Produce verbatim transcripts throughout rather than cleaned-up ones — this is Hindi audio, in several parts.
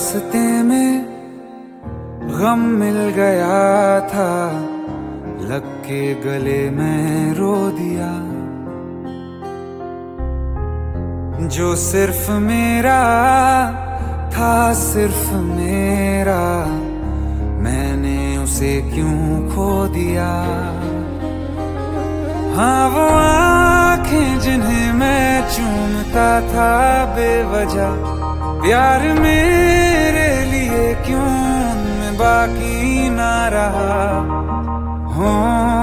रास्ते में गम मिल गया था, लग के गले में रो दिया। जो सिर्फ मेरा था, सिर्फ मेरा, मैंने उसे क्यों खो दिया। हाँ वो आंखें जिन्हें मैं चूमता था बेवजह, प्यार मेरे लिए क्यों उनमें बाकी ना रहा। हो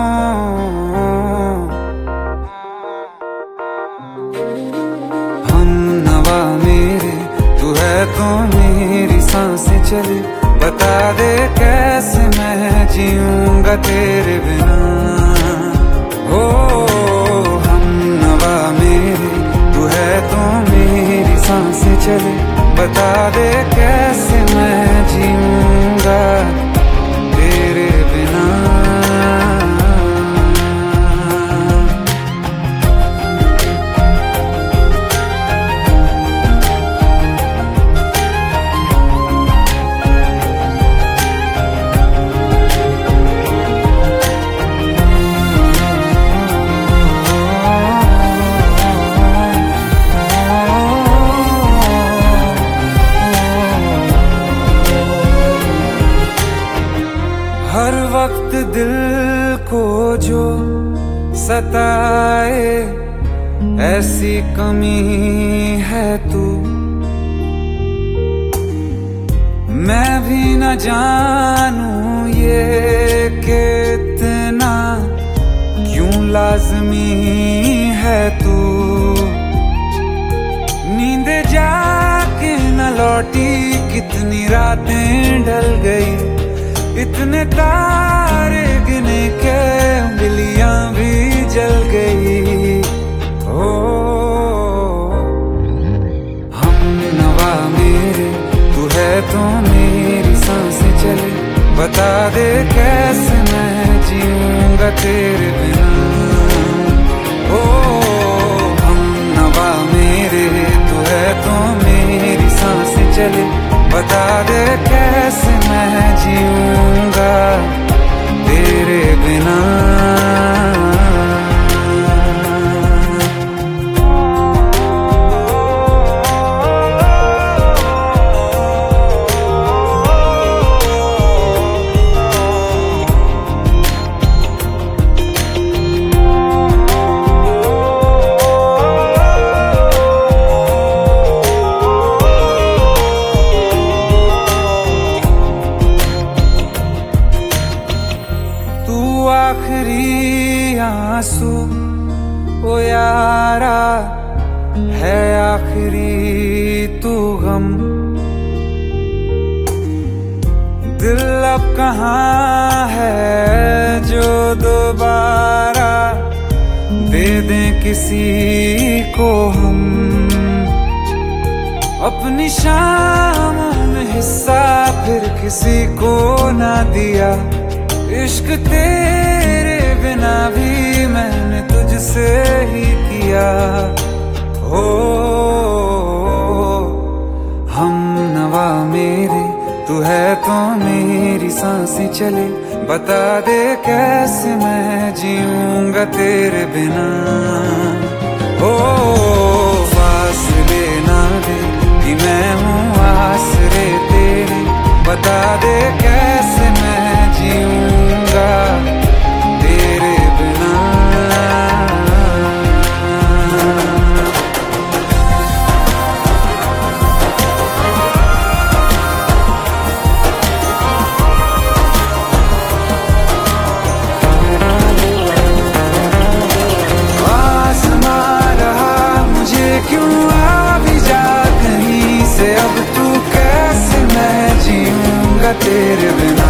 हम नवा मेरे, तू है तो मेरी सांसें चले। बता दे कैसे मैं जीऊंगा तेरे बिना। हो हम नवा मेरे, तू है तो मेरी सांसें चले। बता दे कैसे मैं जीऊंगा तेरे बिना। हर वक्त दिल को जो सताए, ऐसी कमी है तू। मैं भी न जानूं ये कि इतना क्यों लाज़मी है तू। नींद जाके न लौटी, कितनी रातें ढल गई। इतने तारे गिने के उंगलियां भी जल गई। ओ हम नवा मेरे, तू है तो मेरी सांसें चले। बता दे कैसे मैं जीऊंगा तेरे बिना। ओ हम नवा मेरे, तू है तो मेरी सांसें चले। बता दे कैसे मैं जीऊंगा तेरे बिना। आखिरी आंसू ओ यारा है, आखिरी तू गम। दिल अब कहाँ है जो दोबारा दे दें किसी को हम। अपनी शामों में हिस्सा फिर किसी को ना दिया। इश्क तेरे बिना भी मैंने तुझसे ही किया। हो हम नवा मेरे, तू है तो मेरी सांसें चले। बता दे कैसे मैं जीऊंगा तेरे बिना। हो फासले ना दे कि मैं हूँ आसरे तेरे। बता दे कैसे मैं जीऊंगा तेरे बिना। आसमां रहा मुझे क्यों, आ भी जा कहीं से। अब तू कैसे मैं जीऊंगा तेरे बिना।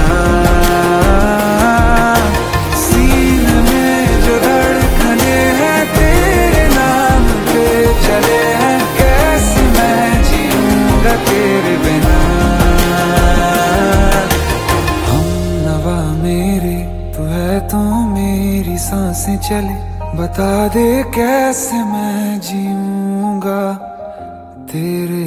सीने में जो धड़कने हैं तेरे नाम पे चले हैं, कैसे मैं जीऊंगा तेरे बिना। हम नवा मेरे, तू है तो मेरी सांसें चले। बता दे कैसे मैं जीऊंगा तेरे